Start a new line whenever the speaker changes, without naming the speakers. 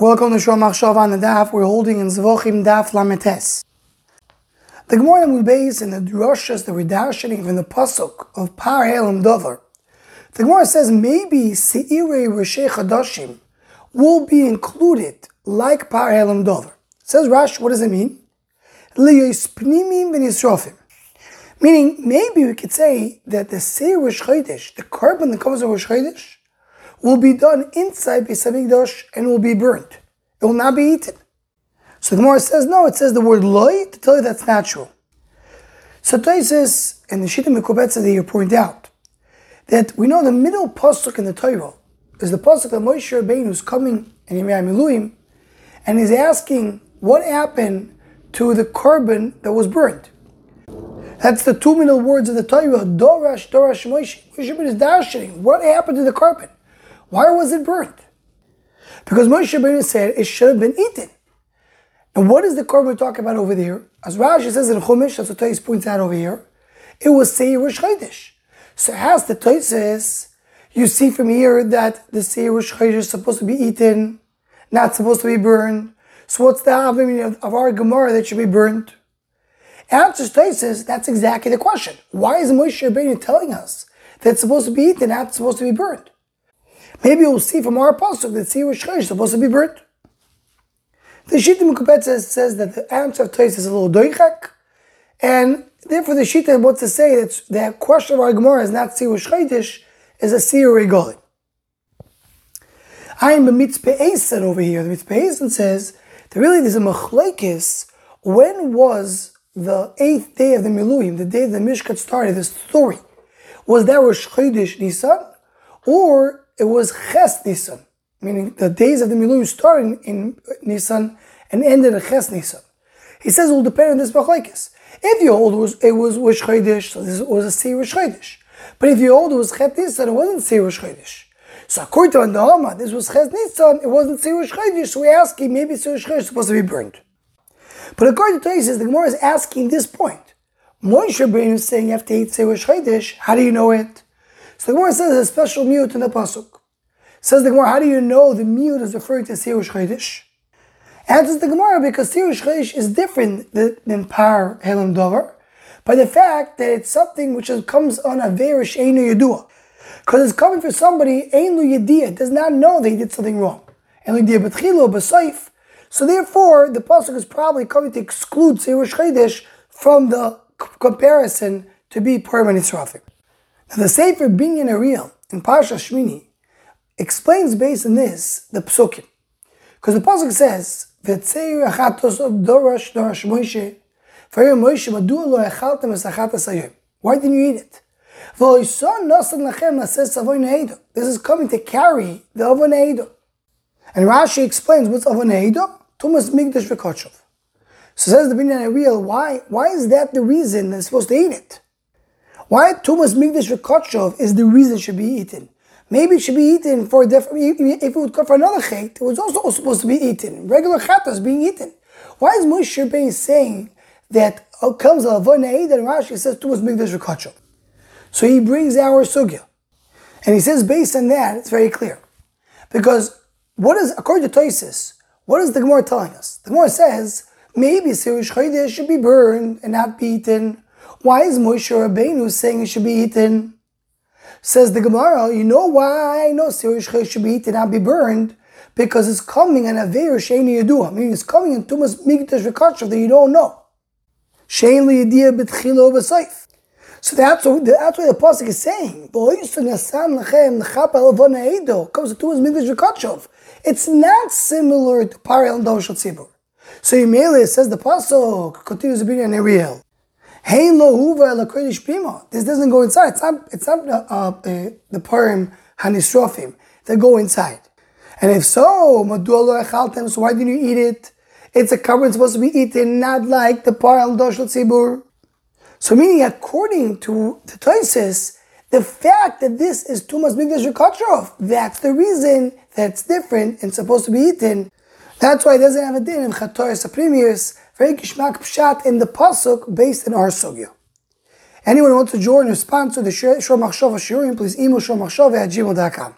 Welcome to Shor Machshav on the Daf. We're holding in Zvochim Daf Lametes. The Gemara we base in the Drushas that we're darshaning from the pasuk of Par Elam Dover. The Gemara says maybe Seirei Roshei Chadashim will be included like Par Elam Dover. It says Rashi, what does it mean? Liyos Pnimim v'Nisrofim. Meaning, maybe we could say that the Seir Rosh Chodesh, the carbon that comes of Rosh Chodesh, will be done inside Beis Hamikdash and will be burnt. It will not be eaten. So the Gemara says, no, it says the word loy to tell you that's not true. So Tosfos and the Shita Mekubetza that you point out that we know the middle pasuk in the Torah is the pasuk that Moshe Rabbeinu is coming in Yemei Miluim and he's asking what happened to the carbon that was burnt. That's the two middle words of the Torah, Dorash Moshe. Moshe Rabbeinu is darshaning. What happened to the carbon? Why was it burnt? Because Moshe Rabbeinu said it should have been eaten. And what is the carbon we're talking about over there? As Rashi says in Chumash, that's what Tosfos points out over here, it was Seir Rosh Chodesh. So as the Tosfos says, you see from here that the Seir Rosh Chodesh is supposed to be eaten, not supposed to be burned. So what's the meaning of our Gemara that should be burnt? Answers Tosfos, that's exactly the question. Why is Moshe Rabbeinu telling us that it's supposed to be eaten, not supposed to be burned? Maybe we'll see from our pasuk that Seir Rosh Chodesh is supposed to be burnt. The Shita Mekubetza says that the answer of Tosfos is a little doichak, and therefore the Shita wants to say that the question of our Gemara is not Seir Rosh Chodesh, is a Seir Regalim. I am a Mitzpeh Eisen over here. The Mitzpeh Eisen says that really there's a machlekes. When was the 8th day of the Miluim, the day the Mishkan started, the story? Was that Rosh Chodesh Nisan, or it was Ches Nisan, meaning the days of the Miluim started in Nisan and ended at Ches Nisan. He says it will depend on this machlekes. If you hold it was Rosh Chodesh, so this was a Seir Rosh Chodesh. But if you hold it was Ches Nisan, it wasn't Seir Rosh Chodesh. So according to Andahama, this was Ches Nisan, it wasn't Seir Rosh Chodesh, so we ask him, maybe Seir Rosh Chodesh is supposed to be burned. But according to Tosfos, the Gemara is asking this point. Moshe Rabbeinu is saying you have to eat Seir Rosh Chodesh, how do you know it? So the Gemara says there's a special mute in the pasuk. Says the Gemara, how do you know the mute is referring to Seir Rosh Chodesh? Answers the Gemara, because Seir Rosh Chodesh is different than Par Elam Dover by the fact that it's something which comes on a verish Einu Yedua. Because it's coming for somebody, Einu Yediyah, does not know that he did something wrung. Einu Yediyah B'tchilo B'soif. So therefore, the pasuk is probably coming to exclude Seir Rosh Chodesh from the comparison to be Purim and Nisrafim. Now the Sefer Binyan Ariel in Parsha Shmini explains based on this the psukim. Because the pasuk says, "V'tzeir achatos of Dorash Moshe, v'ayom Moshe madua lo echaltem es achatas hayom." Why didn't you eat it? V'oison nosan lachem nases avon eido. This is coming to carry the avon eido. And Rashi explains what's avon eido. Tumas migdash v'kotshov. So says the Binyan Ariel, why is that the reason they're supposed to eat it? Why Tumas migdash v'kotshov is the reason it should be eaten? Maybe it should be eaten for a different, if it would come for another chet, it was also supposed to be eaten. Regular chatas being eaten. Why is Moshe Rabbeinu saying that comes a vonei and Rashi says Tumas migdash v'kotshov? So he brings our sugya. And he says based on that, it's very clear. Because according to Tosfos, what is the Gemara telling us? The Gemara says, maybe Seir Rosh Chodesh should be burned and not be eaten. Why is Moshe Rabbeinu saying it should be eaten? Says the Gemara, you know why I know Seir Rosh Chodesh should be eaten and not be burned? Because it's coming in a very Sheinu Yedua. Meaning it's coming in Tumas Migdash V'Kotshov that you don't know. Shein L'Yediyah B'tchilo B'Soif. So that's what the pasuk is saying. Comes to Tumas Migdash V'Kotshov. It's not similar to Par Elam Dover Shel Tzibur. So Yemele says the pasuk continues to be in Ariel. Hey lo huva la kodesh pima. This doesn't go inside. It's not the Purim hanisrofim that go inside. And if so, madua lo echaltem. So why didn't you eat it? It's a carbon supposed to be eaten, not like the Par Elam Dover Shel Tzibur. So meaning, according to the Tosfos, the fact that this is Tumas Migdash V'Kotshov, that's the reason that's different and supposed to be eaten. That's why it doesn't have a din in Chatoris Aprimius, very Gishmak Pshat in the pasuk based in our sugya. Anyone who wants to join or sponsor the Shor Machshav Shiurim, please email shormachshav@gmail.com.